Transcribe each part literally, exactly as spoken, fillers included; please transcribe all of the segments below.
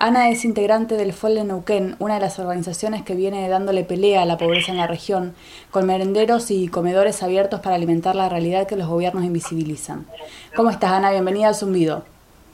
Ana es integrante del F O L de Neuquén, una de las organizaciones que viene dándole pelea a la pobreza en la región, con merenderos y comedores abiertos para alimentar la realidad que los gobiernos invisibilizan. ¿Cómo estás, Ana? Bienvenida al Zumbido.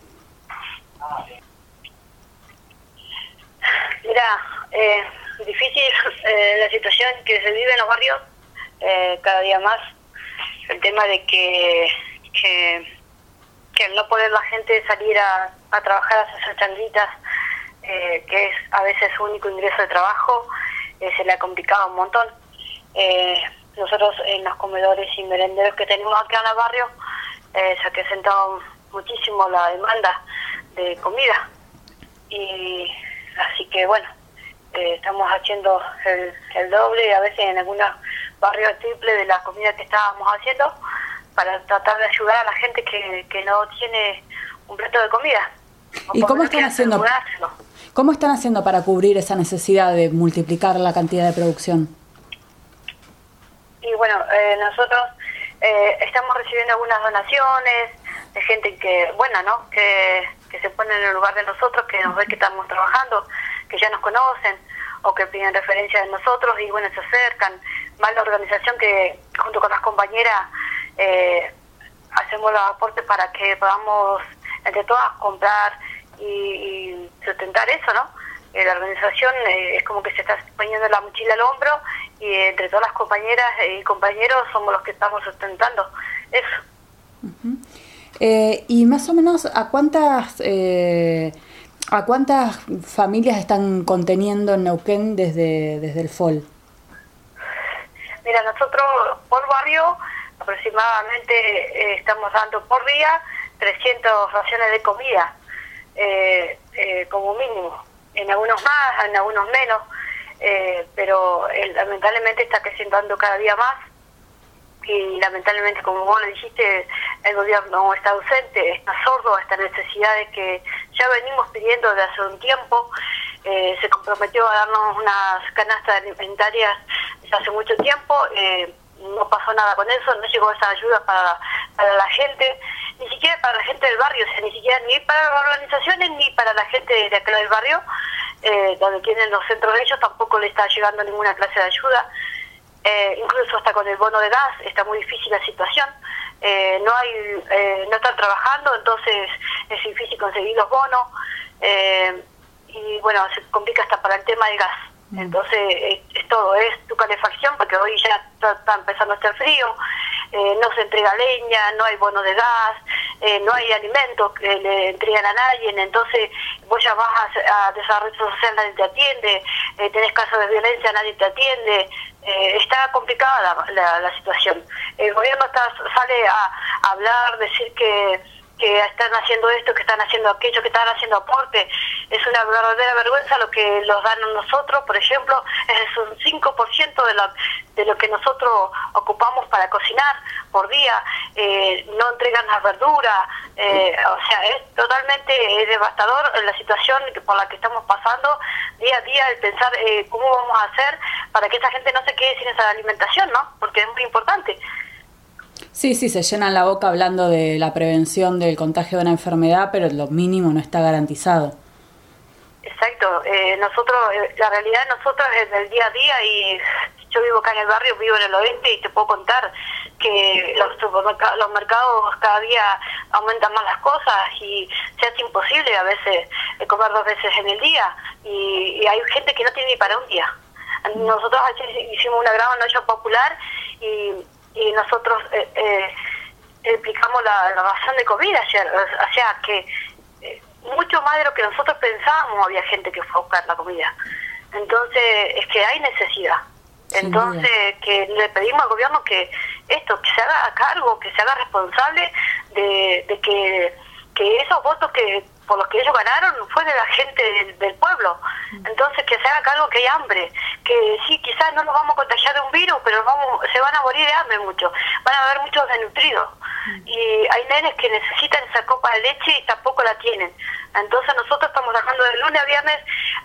Mira, eh, difícil eh, la situación que se vive en los barrios, eh, cada día más. El tema de que, que, que al no poder la gente salir a, a trabajar a sus changuitas, eh, que es a veces su único ingreso de trabajo, eh, se le ha complicado un montón. Eh, nosotros en los comedores y merenderos que tenemos acá en el barrio, eh, se ha acrecentado muchísimo la demanda de comida. Y así que bueno, eh, estamos haciendo el, el doble, a veces en algunos barrios el triple de la comida que estábamos haciendo, para tratar de ayudar a la gente que, que no tiene un plato de comida. ¿Y cómo están haciendo? ¿Cómo están haciendo para cubrir esa necesidad de multiplicar la cantidad de producción? Y bueno, eh, nosotros eh, estamos recibiendo algunas donaciones de gente que, bueno, ¿no? Que, que se pone en el lugar de nosotros, que nos ve que estamos trabajando, que ya nos conocen o que piden referencia de nosotros y bueno, se acercan. Más la organización que junto con las compañeras eh, hacemos los aportes para que podamos entre todas comprar y, y sustentar eso, ¿no? Eh, la organización eh, es como que se está poniendo la mochila al hombro y eh, entre todas las compañeras y compañeros somos los que estamos sustentando eso. Uh-huh. Eh, y más o menos, ¿a cuántas eh, a cuántas familias están conteniendo en Neuquén desde, desde el F O L? Mira, nosotros por barrio aproximadamente eh, estamos dando por día trescientas raciones de comida, eh, eh, como mínimo. En algunos más, en algunos menos, eh, pero eh, lamentablemente está creciendo cada día más. Y lamentablemente, como vos le dijiste, el gobierno está ausente, está sordo a esta necesidad de que ya venimos pidiendo desde hace un tiempo. Eh, se comprometió a darnos unas canastas alimentarias desde hace mucho tiempo, eh, no pasó nada con eso, no llegó esa ayuda para, para la gente, ni siquiera para la gente del barrio, o sea, ni siquiera ni para las organizaciones ni para la gente de acá del barrio, eh, donde tienen los centros de ellos, tampoco le está llegando ninguna clase de ayuda. Eh, incluso hasta con el bono de gas está muy difícil la situación, eh, no hay eh, no están trabajando, entonces es difícil conseguir los bonos, eh, y bueno, se complica hasta para el tema del gas. Mm. Entonces es, es todo, es tu calefacción, porque hoy ya está, está empezando a hacer frío, eh, no se entrega leña, no hay bono de gas, eh, no hay alimentos que le entregan a nadie, entonces vos ya vas a, a desarrollo social, nadie te atiende, eh, tenés casos de violencia, nadie te atiende. Eh, está complicada la, la, la situación. El gobierno está, sale a, a hablar, decir que, que están haciendo esto, que están haciendo aquello, que están haciendo aporte. Es una verdadera vergüenza lo que los dan a nosotros, por ejemplo, es un cinco por ciento de, la, de lo que nosotros ocupamos para cocinar por día, eh, no entregan las verduras, eh, o sea, es totalmente es devastador la situación por la que estamos pasando día a día, el pensar eh, cómo vamos a hacer para que esa gente no se quede sin esa alimentación, ¿no? Porque es muy importante. Sí, sí, se llenan la boca hablando de la prevención del contagio de una enfermedad, pero lo mínimo no está garantizado. Exacto, eh, nosotros, eh, la realidad de nosotros es del día a día y yo vivo acá en el barrio, vivo en el oeste y te puedo contar que los supermercados, los mercados cada día aumentan más las cosas y se hace imposible a veces eh, comer dos veces en el día y, y hay gente que no tiene ni para un día. Nosotros ayer hicimos una gran noche popular y, y nosotros eh, eh, explicamos la, la ración de comida ayer, o sea que eh, mucho más de lo que nosotros pensábamos había gente que fue a buscar la comida. Entonces es que hay necesidad. Entonces que le pedimos al gobierno que esto, que se haga cargo, que se haga responsable de, de que, que esos votos que por los que ellos ganaron fue de la gente del, del pueblo. Entonces que se haga cargo que hay hambre, que sí, quizás no nos vamos a contagiar de un virus, pero vamos, se van a morir de hambre muchos, van a haber muchos desnutridos. Y hay nenes que necesitan esa copa de leche y tampoco la tienen. Entonces nosotros estamos trabajando de lunes a viernes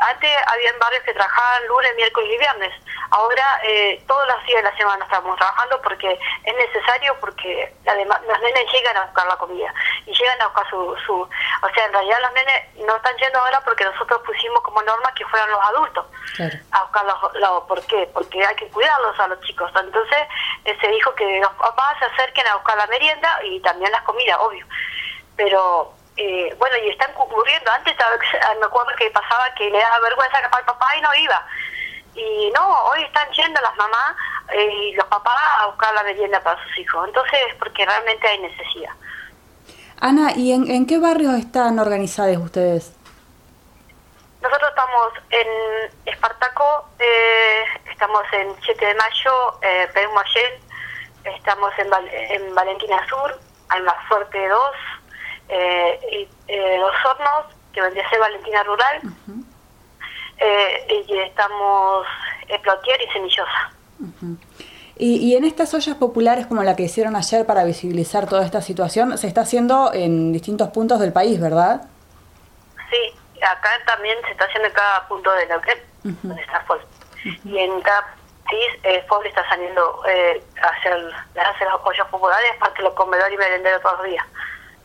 antes habían barrios que trabajaban lunes, miércoles y viernes. Ahora eh, todos los días de la semana estamos trabajando porque es necesario, porque la dema- los nenes llegan a buscar la comida y llegan a buscar su, su... O sea, en realidad los nenes no están yendo ahora porque nosotros pusimos como norma que fueran los adultos claro. a buscar los, los... ¿Por qué? Porque hay que cuidarlos a los chicos. Entonces eh, se dijo que los papás se acerquen a buscar la merienda y también las comidas, obvio. Pero... Eh, bueno, y están ocurriendo. Antes me acuerdo que pasaba que le daba vergüenza que al papá y no iba. Y no, hoy están yendo las mamás eh, y los papás a buscar la merienda para sus hijos. Entonces, porque realmente hay necesidad. Ana, ¿y en, en qué barrios están organizados ustedes? Nosotros estamos en Espartaco, eh, estamos en siete de mayo, eh, Perú Mayén, estamos en, Val en Valentina Sur, Alma Fuerte dos, Eh, y, eh, Los Hornos, que vendría a ser Valentina Rural, uh-huh. eh, y estamos en Plotier y Semillosa. Uh-huh. y, y en estas ollas populares como la que hicieron ayer para visibilizar toda esta situación, se está haciendo en distintos puntos del país, ¿verdad? Sí, acá también se está haciendo en cada punto de Neuquén, uh-huh. donde está F O L. Uh-huh. Y en cada país eh, F O L está saliendo eh, a hacer, a hacer las ollas populares para que los comedores y merenderos todos los días.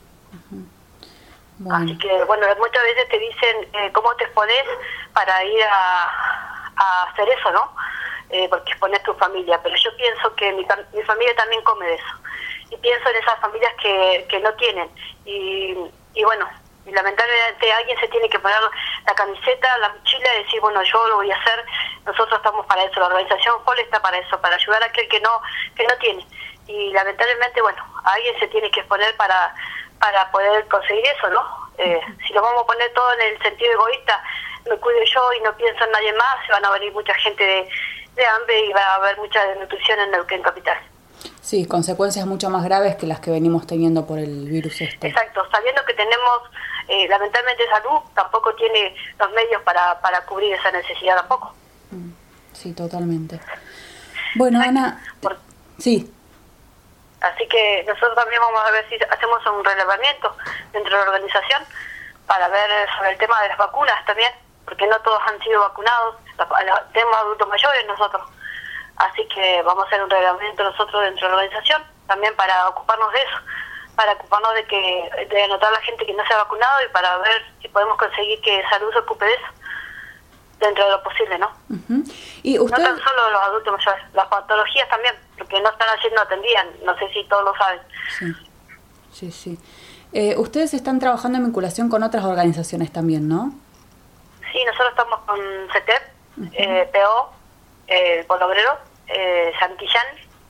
Bueno. Así que, bueno, muchas veces te dicen eh, cómo te expones para ir a, a hacer eso, ¿no? Eh, porque expones tu familia. Pero yo pienso que mi, mi familia también come de eso. Y pienso en esas familias que, que no tienen. Y, y bueno, y lamentablemente alguien se tiene que poner la camiseta, la mochila y decir, bueno, yo lo voy a hacer. Nosotros estamos para eso. La organización F O L está para eso, para ayudar a aquel que no, que no tiene. Y lamentablemente, bueno, alguien se tiene que exponer para... para poder conseguir eso, ¿no? Eh, si lo vamos a poner todo en el sentido egoísta, me cuido yo y no pienso en nadie más, se van a venir mucha gente de, de hambre y va a haber mucha desnutrición en Neuquén Capital. Sí, consecuencias mucho más graves que las que venimos teniendo por el virus este. Exacto, sabiendo que tenemos, eh, lamentablemente salud, tampoco tiene los medios para, para cubrir esa necesidad tampoco. Sí, totalmente. Bueno, Exacto. Ana, Por... sí. Así que nosotros también vamos a ver si hacemos un relevamiento dentro de la organización para ver sobre el tema de las vacunas también, porque no todos han sido vacunados, tenemos adultos mayores nosotros. Así que vamos a hacer un relevamiento nosotros dentro de la organización también para ocuparnos de eso, para ocuparnos de que de anotar a la gente que no se ha vacunado y para ver si podemos conseguir que salud se ocupe de eso dentro de lo posible, ¿no? Uh-huh. ¿Y usted... No tan solo los adultos mayores, las patologías también, porque no están haciendo atendían, no sé si todos lo saben. Sí, sí, sí. Eh, ustedes están trabajando en vinculación con otras organizaciones también, ¿no? Sí, nosotros estamos con C E T E P, uh-huh. eh, P O, eh, Polo Obrero, eh, Santillán,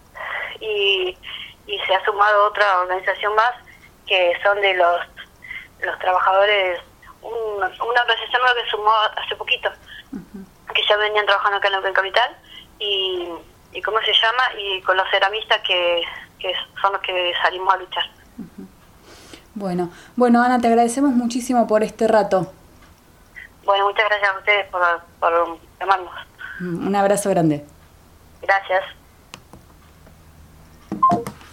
y, y se ha sumado otra organización más, que son de los, los trabajadores, un, una organización nueva que sumó hace poquito, uh-huh. que ya venían trabajando acá en Neuquén Capital, y, y ¿cómo se llama? Y con los ceramistas que, que son los que salimos a luchar. Uh-huh. Bueno, bueno Ana, te agradecemos muchísimo por este rato. Bueno, muchas gracias a ustedes por, por llamarnos. Un abrazo grande. Gracias.